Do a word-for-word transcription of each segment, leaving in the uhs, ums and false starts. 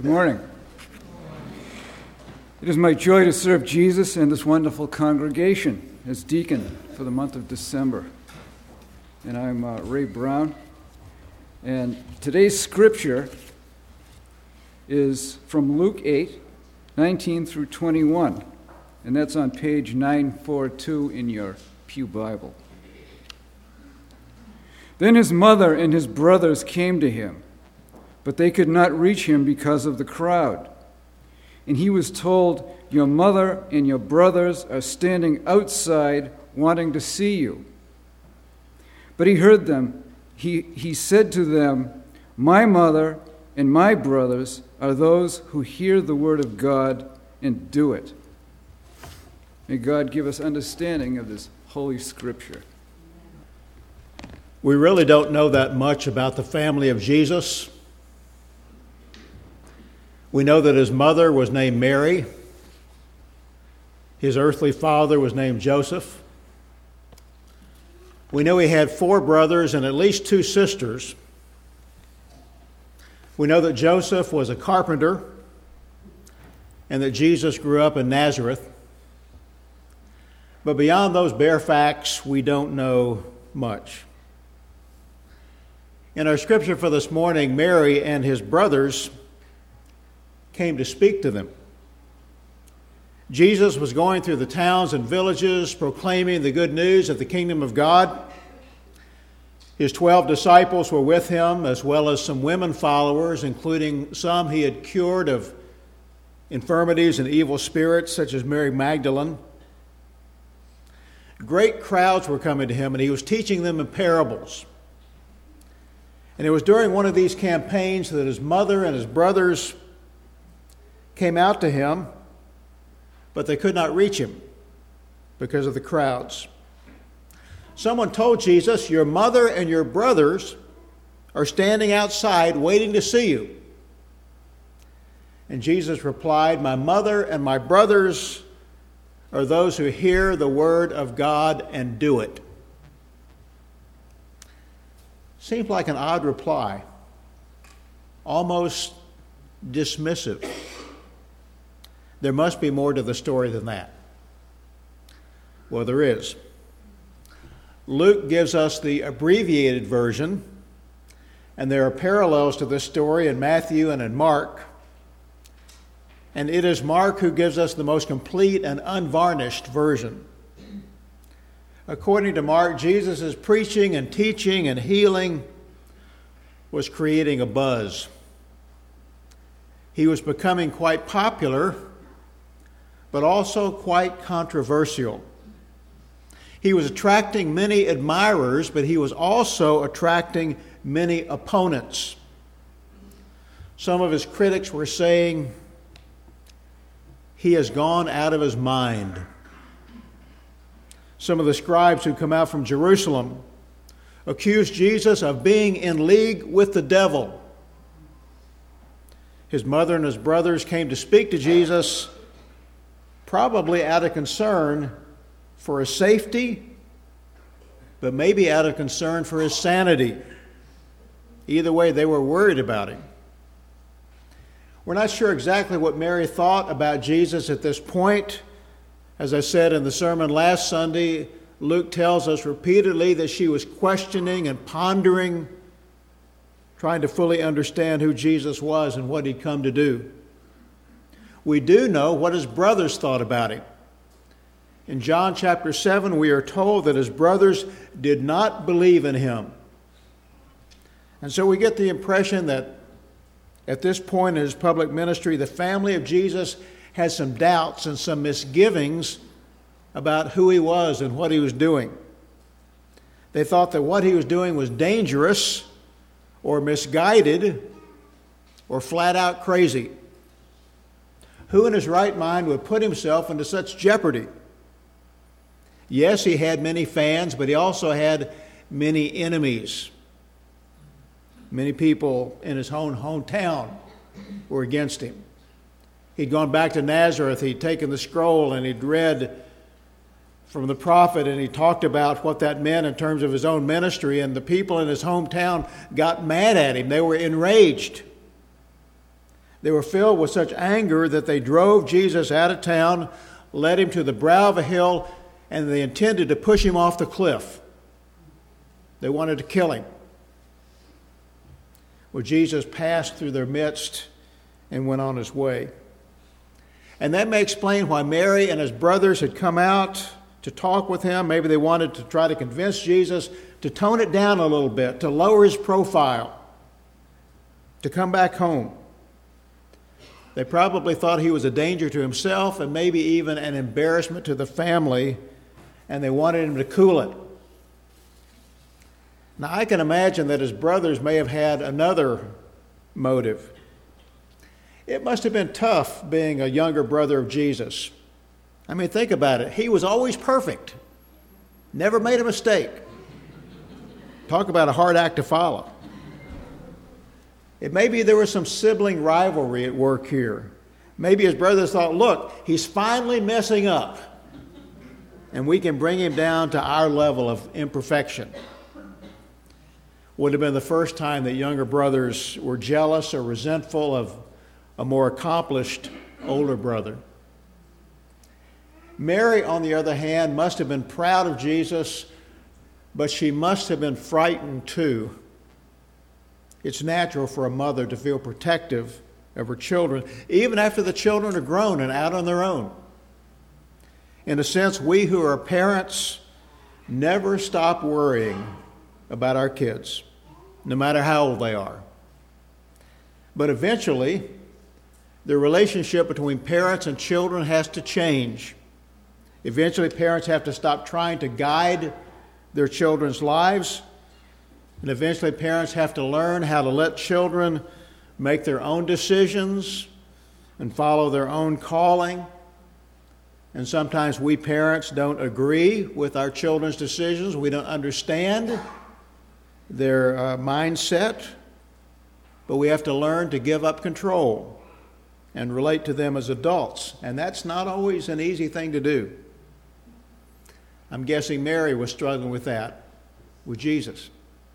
Good morning. It is my joy to serve Jesus and this wonderful congregation as deacon for the month of December. And I'm uh, Ray Brown. And today's scripture is from Luke eight, nineteen through twenty-one. And that's on page nine forty-two in your Pew Bible. Then his mother and his brothers came to him, but they could not reach him because of the crowd. And he was told, "Your mother and your brothers are standing outside wanting to see you." But he heard them. He, he said to them, "My mother and my brothers are those who hear the word of God and do it." May God give us understanding of this holy scripture. We really don't know that much about the family of Jesus. We know that his mother was named Mary. His earthly father was named Joseph. We know he had four brothers and at least two sisters. We know that Joseph was a carpenter and that Jesus grew up in Nazareth. But beyond those bare facts, we don't know much. In our scripture for this morning, Mary and his brothers came to speak to them. Jesus was going through the towns and villages proclaiming the good news of the kingdom of God. His twelve disciples were with him, as well as some women followers, including some he had cured of infirmities and evil spirits, such as Mary Magdalene. Great crowds were coming to him, and he was teaching them in parables. And it was during one of these campaigns that his mother and his brothers came out to him, but they could not reach him because of the crowds. Someone told Jesus, "Your mother and your brothers are standing outside waiting to see you." And Jesus replied, "My mother and my brothers are those who hear the word of God and do it." Seems like an odd reply, almost dismissive. There must be more to the story than that. Well, there is. Luke gives us the abbreviated version, and there are parallels to this story in Matthew and in Mark. And it is Mark who gives us the most complete and unvarnished version. According to Mark, Jesus' preaching and teaching and healing was creating a buzz. He was becoming quite popular, but also quite controversial. He was attracting many admirers, but he was also attracting many opponents. Some of his critics were saying, "He has gone out of his mind." Some of the scribes who come out from Jerusalem accused Jesus of being in league with the devil. His mother and his brothers came to speak to Jesus, probably out of concern for his safety, but maybe out of concern for his sanity. Either way, they were worried about him. We're not sure exactly what Mary thought about Jesus at this point. As I said in the sermon last Sunday, Luke tells us repeatedly that she was questioning and pondering, trying to fully understand who Jesus was and what he'd come to do. We do know what his brothers thought about him. In John chapter seven, we are told that his brothers did not believe in him. And so we get the impression that at this point in his public ministry, the family of Jesus had some doubts and some misgivings about who he was and what he was doing. They thought that what he was doing was dangerous or misguided or flat out crazy. Who in his right mind would put himself into such jeopardy? Yes, he had many fans, but he also had many enemies. Many people in his own hometown were against him. He'd gone back to Nazareth, he'd taken the scroll and he'd read from the prophet, and he talked about what that meant in terms of his own ministry, and the people in his hometown got mad at him. They were enraged. They were filled with such anger that they drove Jesus out of town, led him to the brow of a hill, and they intended to push him off the cliff. They wanted to kill him. Well, Jesus passed through their midst and went on his way. And that may explain why Mary and his brothers had come out to talk with him. Maybe they wanted to try to convince Jesus to tone it down a little bit, to lower his profile, to come back home. They probably thought he was a danger to himself and maybe even an embarrassment to the family, and they wanted him to cool it. Now, I can imagine that his brothers may have had another motive. It must have been tough being a younger brother of Jesus. I mean, think about it. He was always perfect, never made a mistake. Talk about a hard act to follow. It may be there was some sibling rivalry at work here. Maybe his brothers thought, look, he's finally messing up, and we can bring him down to our level of imperfection. Would have been the first time that younger brothers were jealous or resentful of a more accomplished older brother. Mary, on the other hand, must have been proud of Jesus, but she must have been frightened too. It's natural for a mother to feel protective of her children, even after the children are grown and out on their own. In a sense, we who are parents never stop worrying about our kids, no matter how old they are. But eventually, the relationship between parents and children has to change. Eventually, parents have to stop trying to guide their children's lives, and eventually parents have to learn how to let children make their own decisions and follow their own calling. And sometimes we parents don't agree with our children's decisions. We don't understand their uh, mindset, but we have to learn to give up control and relate to them as adults. And that's not always an easy thing to do. I'm guessing Mary was struggling with that with Jesus.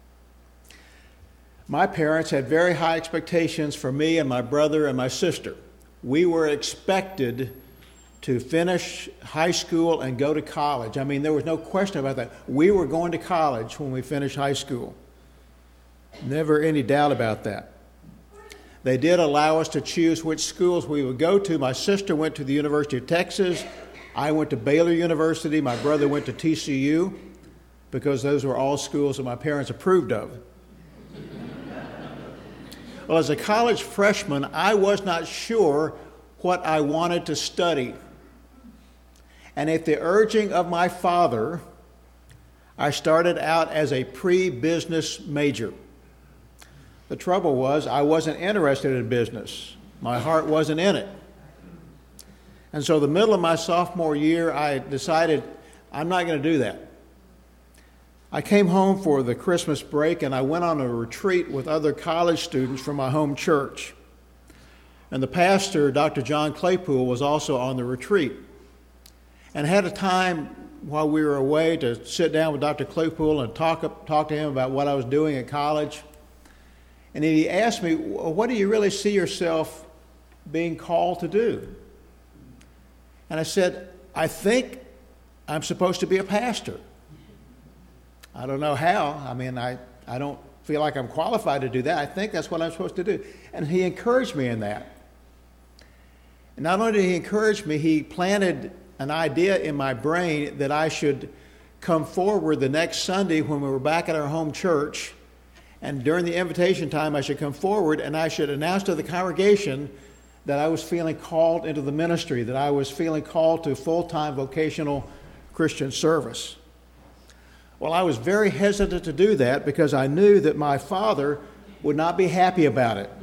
My parents had very high expectations for me and my brother and my sister. We were expected to finish high school and go to college. I mean, there was no question about that. We were going to college when we finished high school. Never any doubt about that. They did allow us to choose which schools we would go to. My sister went to the University of Texas. I went to Baylor University. My brother went to T C U because those were all schools that my parents approved of. Well, as a college freshman, I was not sure what I wanted to study. And at the urging of my father, I started out as a pre-business major. The trouble was, I wasn't interested in business. My heart wasn't in it. And so the middle of my sophomore year, I decided I'm not going to do that. I came home for the Christmas break, and I went on a retreat with other college students from my home church. And the pastor, Doctor John Claypool, was also on the retreat. And had a time while we were away to sit down with Doctor Claypool and talk, talk to him about what I was doing at college. And he asked me, what do you really see yourself being called to do? And I said, I think I'm supposed to be a pastor. I don't know how. I mean, I, I don't feel like I'm qualified to do that. I think that's what I'm supposed to do. And he encouraged me in that. And not only did he encourage me, he planted an idea in my brain that I should come forward the next Sunday when we were back at our home church. And during the invitation time, I should come forward and I should announce to the congregation that I was feeling called into the ministry, that I was feeling called to full-time vocational Christian service. Well, I was very hesitant to do that because I knew that my father would not be happy about it.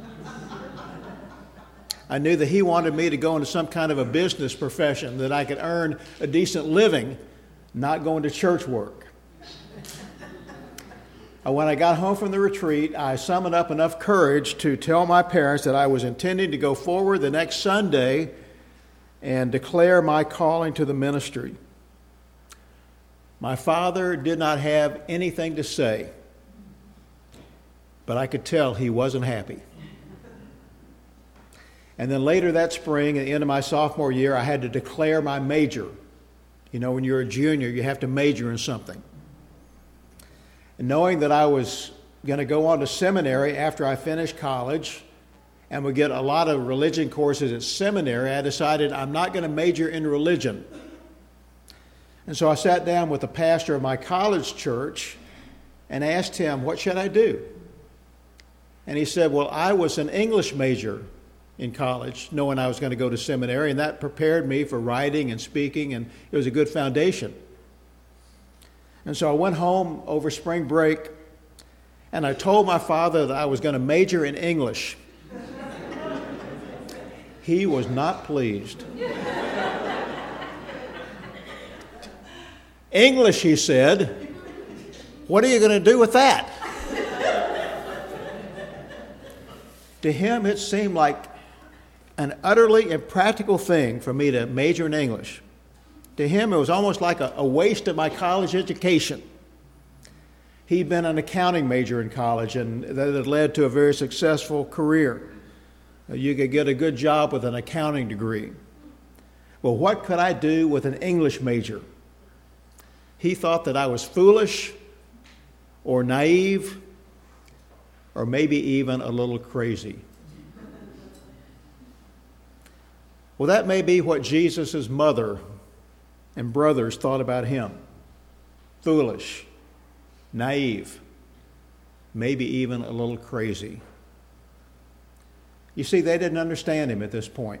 I knew that he wanted me to go into some kind of a business profession, that I could earn a decent living, not going to church work. When I got home from the retreat, I summoned up enough courage to tell my parents that I was intending to go forward the next Sunday and declare my calling to the ministry. My father did not have anything to say, but I could tell he wasn't happy. And then later that spring, at the end of my sophomore year, I had to declare my major. You know, when you're a junior, you have to major in something. And knowing that I was going to go on to seminary after I finished college and would get a lot of religion courses at seminary, I decided I'm not going to major in religion. And so I sat down with the pastor of my college church and asked him, what should I do? And he said, well, I was an English major in college, knowing I was going to go to seminary, and that prepared me for writing and speaking, and it was a good foundation. And so I went home over spring break, and I told my father that I was going to major in English. He was not pleased. English, he said, what are you going to do with that? To him, it seemed like an utterly impractical thing for me to major in English. To him, it was almost like a, a waste of my college education. He'd been an accounting major in college, and that had led to a very successful career. You could get a good job with an accounting degree. Well, what could I do with an English major? He thought that I was foolish or naive or maybe even a little crazy. Well, that may be what Jesus' mother and brothers thought about him. Foolish, naive, maybe even a little crazy. You see, they didn't understand him at this point.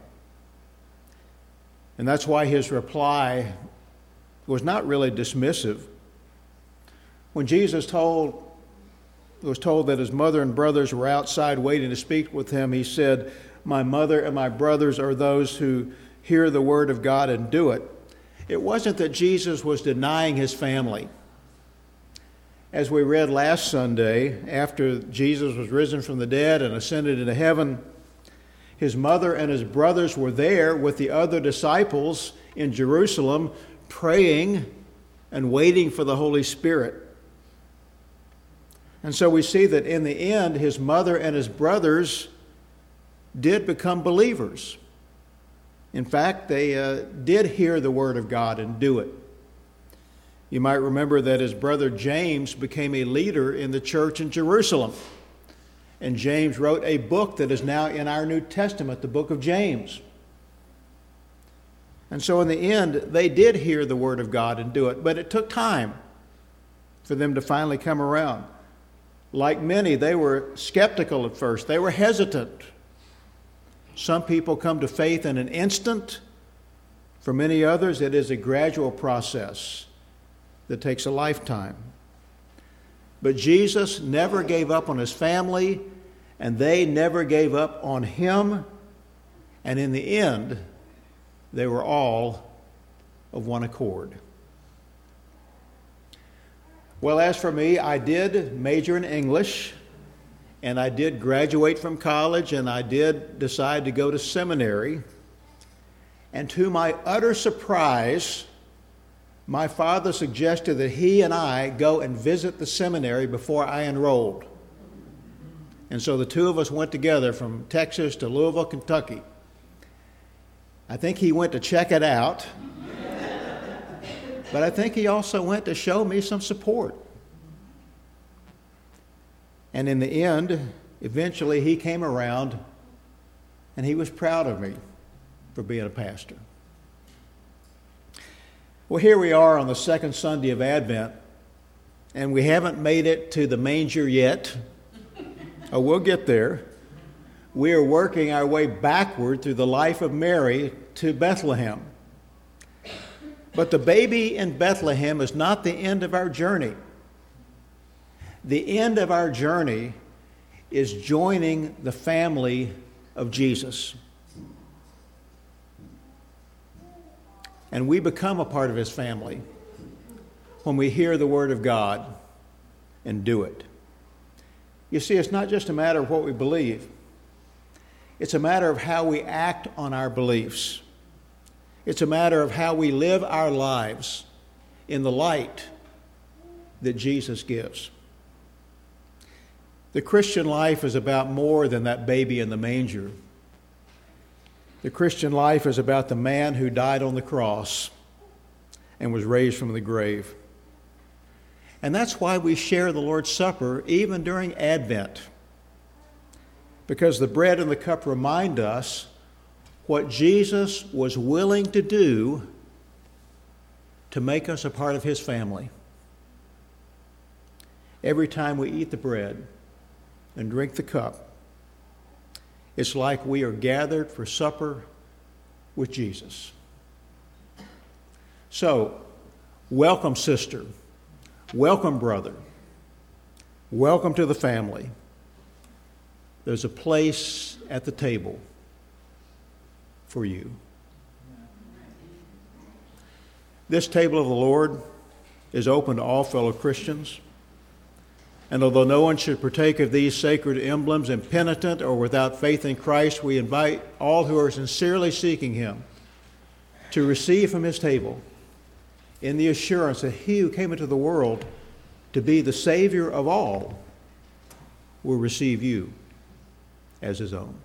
And that's why his reply was not really dismissive. When Jesus told, was told that his mother and brothers were outside waiting to speak with him, he said, my mother and my brothers are those who hear the word of God and do it. It wasn't that Jesus was denying his family. As we read last Sunday, after Jesus was risen from the dead and ascended into heaven, his mother and his brothers were there with the other disciples in Jerusalem, praying and waiting for the Holy Spirit. And so we see that in the end, his mother and his brothers did become believers. In fact, they uh, did hear the word of God and do it. You might remember that his brother James became a leader in the church in Jerusalem. And James wrote a book that is now in our New Testament, the book of James. And so in the end, they did hear the word of God and do it, but it took time for them to finally come around. Like many, they were skeptical at first. They were hesitant. Some people come to faith in an instant. For many others, it is a gradual process that takes a lifetime. But Jesus never gave up on his family, and they never gave up on him. And in the end, they were all of one accord. Well, as for me, I did major in English, and I did graduate from college, and I did decide to go to seminary. And to my utter surprise, my father suggested that he and I go and visit the seminary before I enrolled. And so the two of us went together from Texas to Louisville, Kentucky. I think he went to check it out, but I think he also went to show me some support. And in the end, eventually he came around, and he was proud of me for being a pastor. Well, here we are on the second Sunday of Advent, and we haven't made it to the manger yet. Oh, we'll get there. We are working our way backward through the life of Mary to Bethlehem. But the baby in Bethlehem is not the end of our journey. The end of our journey is joining the family of Jesus. And we become a part of his family when we hear the word of God and do it. You see, it's not just a matter of what we believe. It's a matter of how we act on our beliefs. It's a matter of how we live our lives in the light that Jesus gives. The Christian life is about more than that baby in the manger. The Christian life is about the man who died on the cross and was raised from the grave. And that's why we share the Lord's Supper even during Advent, because the bread and the cup remind us what Jesus was willing to do to make us a part of his family. Every time we eat the bread and drink the cup, it's like we are gathered for supper with Jesus. So, welcome, sister. Welcome, brother. Welcome to the family. There's a place at the table for you. This table of the Lord is open to all fellow Christians. And although no one should partake of these sacred emblems impenitent or without faith in Christ, we invite all who are sincerely seeking him to receive from his table in the assurance that he who came into the world to be the Savior of all will receive you as his own.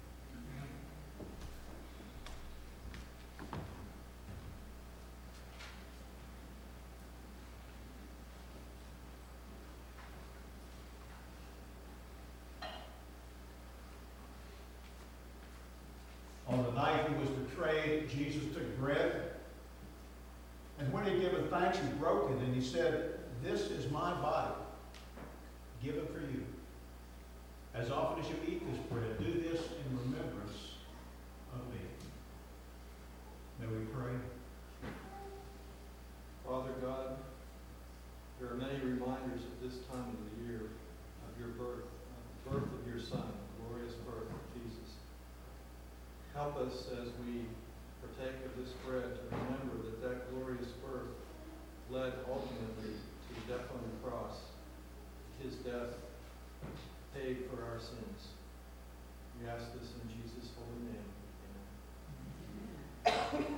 On the night he was betrayed, Jesus took bread, and when he had given thanks, he broke it, and he said, "This is my body, given for you. As often as you eat this bread, do this in remembrance of me." May we pray. Father God, there are many reminders at this time of the year of your birth, of the birth of your Son, the glorious birth of Jesus. Help us as we partake of this bread to remember that that glorious birth led ultimately to the death on the cross. His death paid for our sins. We ask this in Jesus' holy name. Amen.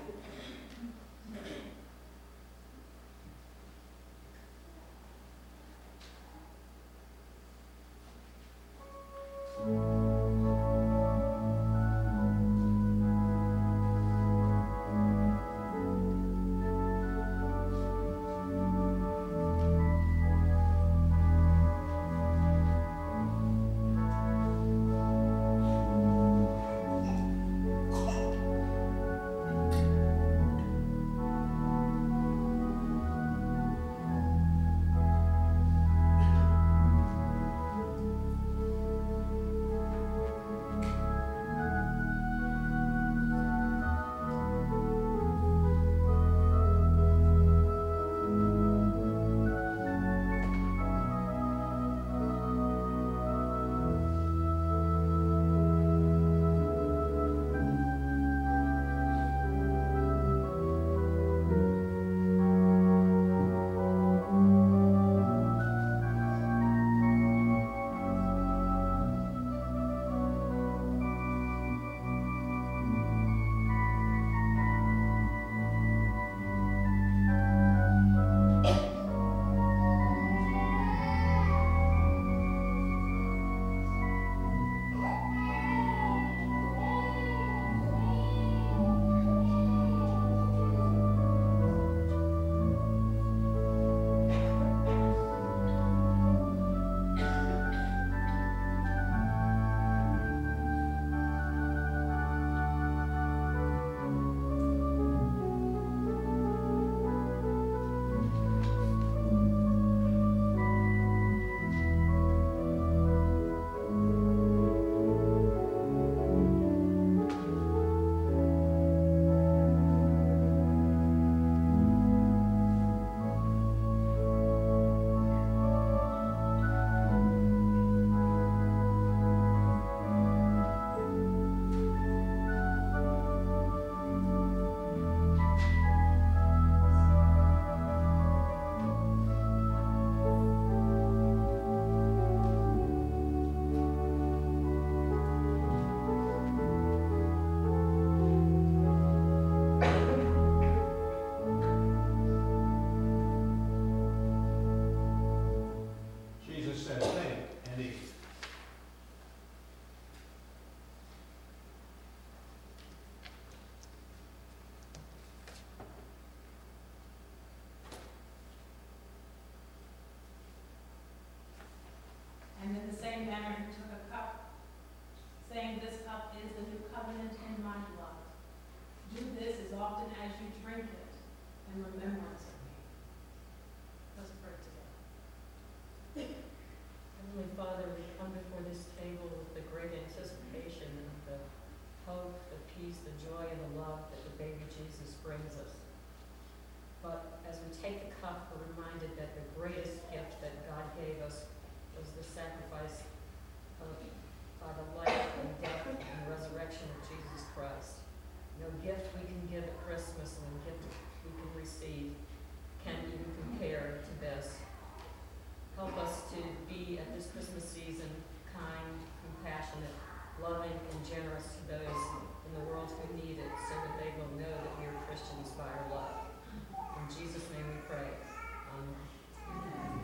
often as you drink it in remembrance of me. Let's pray together. Heavenly Father, we come before this table with the great anticipation of the hope, the peace, the joy, and the love that the baby Jesus brings us. But as we take the cup, we're reminded that the greatest gift that God gave us was the sacrifice of, by the life and death and resurrection of Jesus Christ. No gift we can give at Christmas, no gift we can receive can even compare to this. Help us to be, at this Christmas season, kind, compassionate, loving, and generous to those in the world who need it, so that they will know that we are Christians by our love. In Jesus' name we pray. Amen.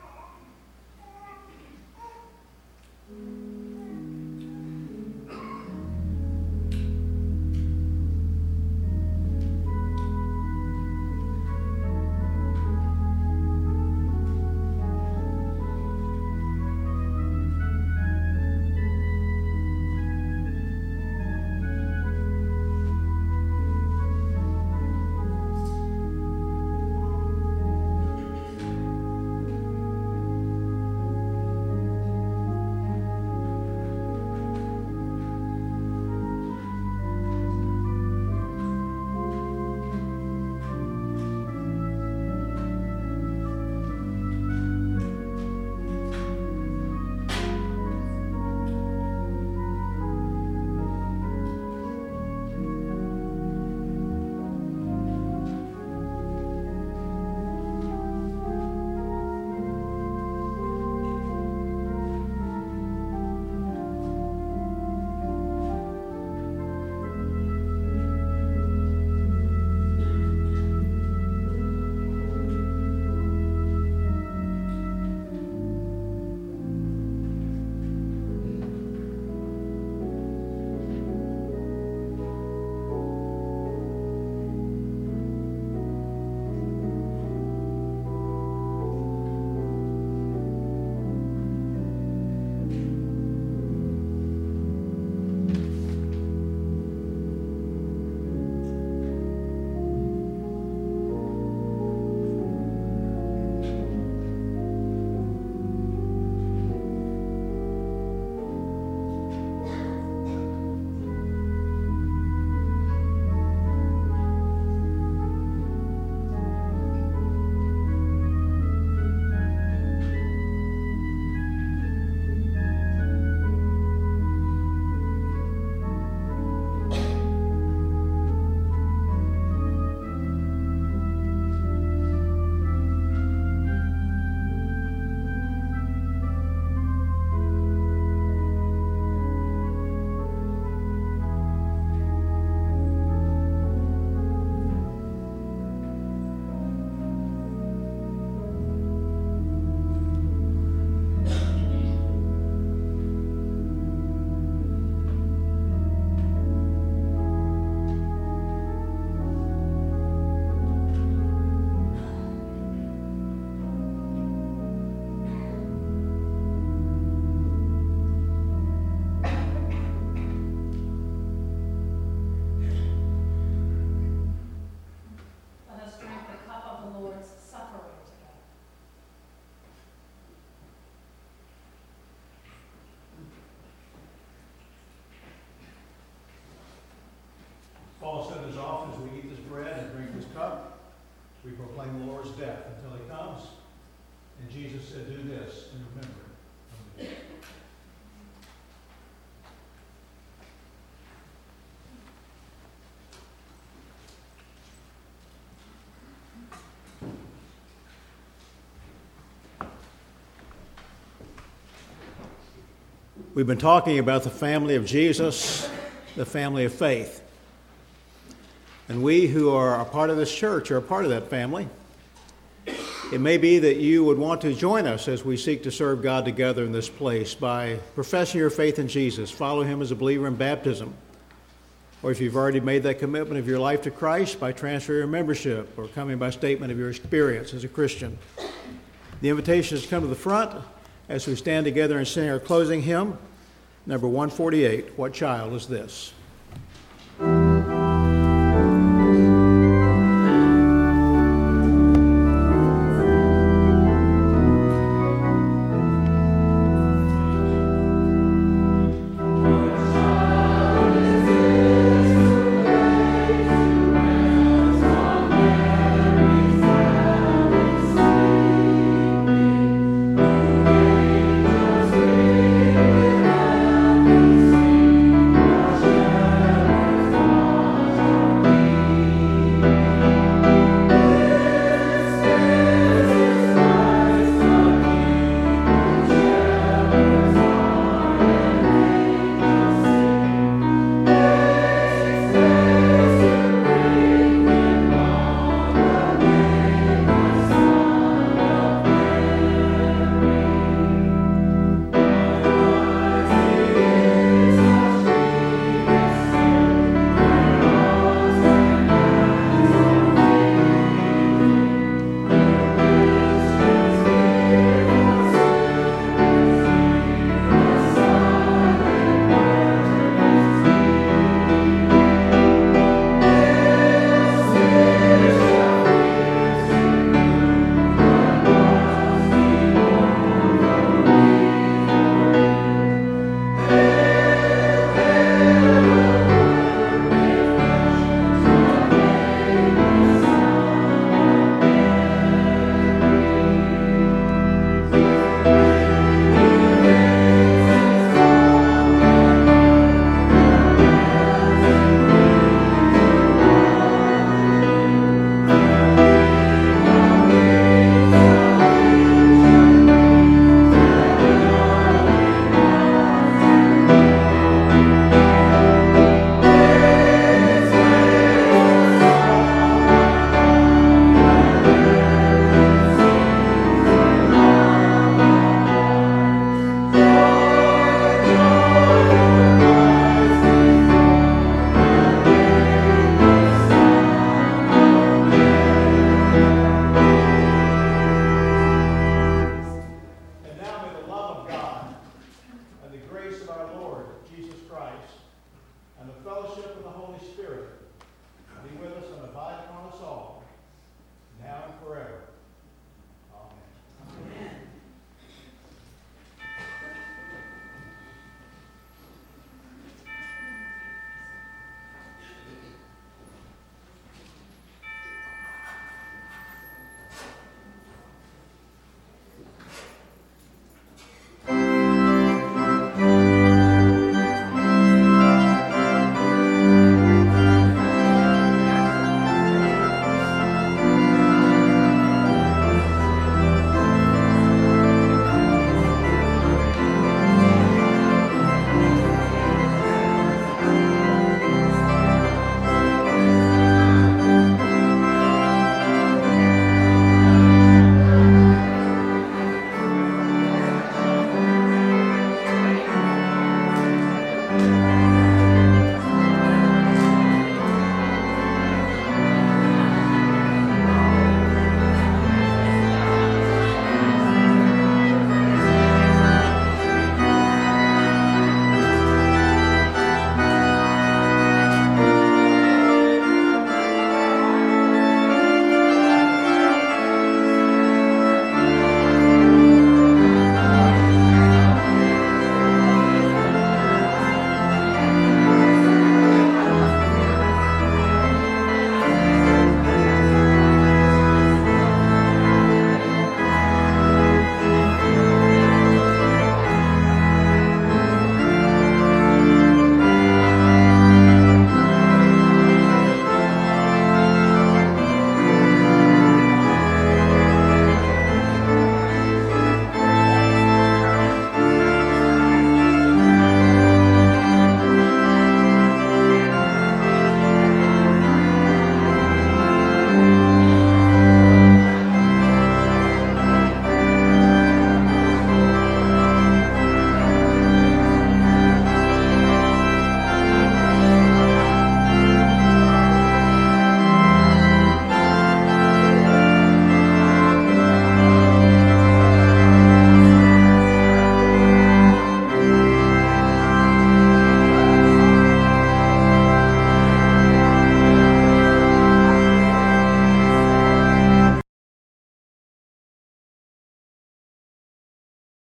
Paul said as often as we eat this bread and drink this cup, we proclaim the Lord's death until he comes. And Jesus said, do this in remembrance of me. We've been talking about the family of Jesus, the family of faith. And we who are a part of this church are a part of that family. It may be that you would want to join us as we seek to serve God together in this place by professing your faith in Jesus, follow him as a believer in baptism, or if you've already made that commitment of your life to Christ, by transferring your membership or coming by statement of your experience as a Christian. The invitation is to come to the front as we stand together and sing our closing hymn, number one forty-eight, What Child Is This?